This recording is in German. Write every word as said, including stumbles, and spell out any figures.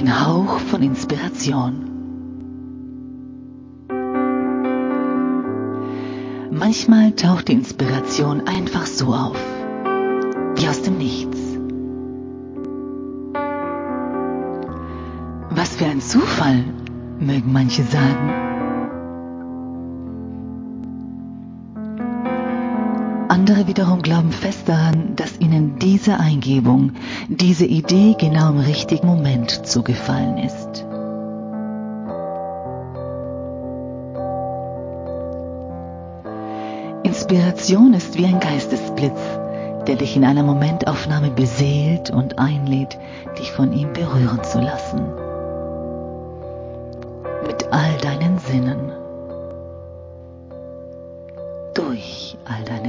Ein Hauch von Inspiration. Manchmal taucht die Inspiration einfach so auf, wie aus dem Nichts. Was für ein Zufall, mögen manche sagen. Andere wiederum glauben fest daran, dass ihnen diese Eingebung, diese Idee genau im richtigen Moment zugefallen ist. Inspiration ist wie ein Geistesblitz, der dich in einer Momentaufnahme beseelt und einlädt, dich von ihm berühren zu lassen. Mit all deinen Sinnen. Durch all deine